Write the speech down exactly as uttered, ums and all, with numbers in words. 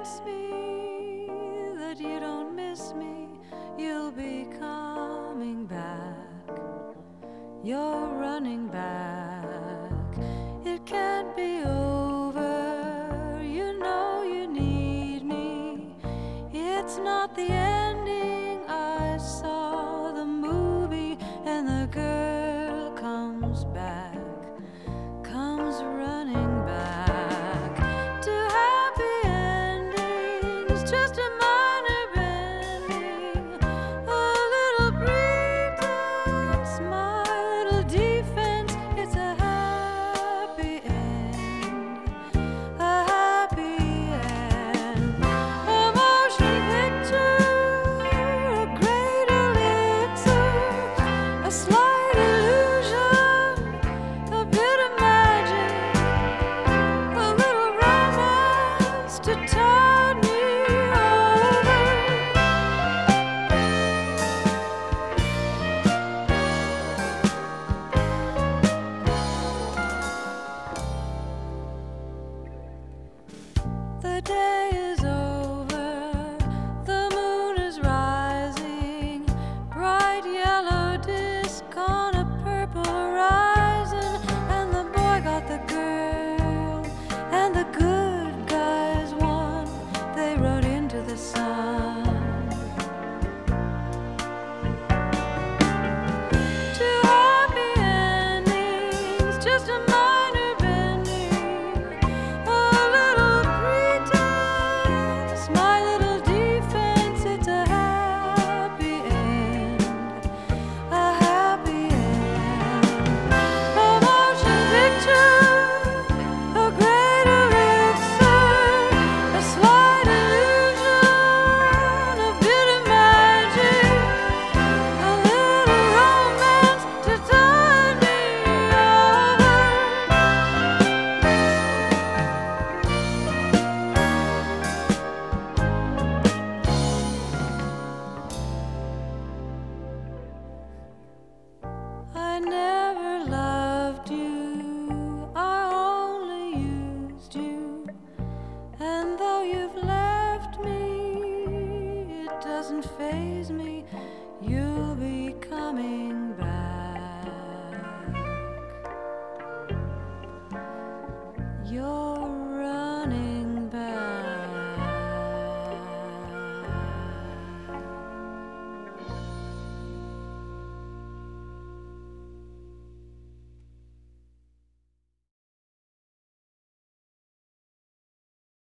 makes me that you don't miss me. You'll be coming back. You're running back. It can't be over. You know you need me. It's not the ending. I saw the movie and the girl comes back, comes running back. To happy endings, just a minor bending, a little pretense, my little defense. It's a happy end, a happy end. A motion picture, a great elixir, a slight illusion, a bit of magic, a little romance to tide me over. The day is over, the moon is rising, bright yellow disk on a purple horizon, and the boy got the girl, and the good guys won. They rode into the sun. Two happy endings, just a minor bending, a little pretense, my little defense. It's a happy end, a happy end. A motion picture, a great elixir, a slight illusion, a bit of magic, a little romance to tide me over. I never loved you, I only used you, and though you've left me, it doesn't faze me. You'll be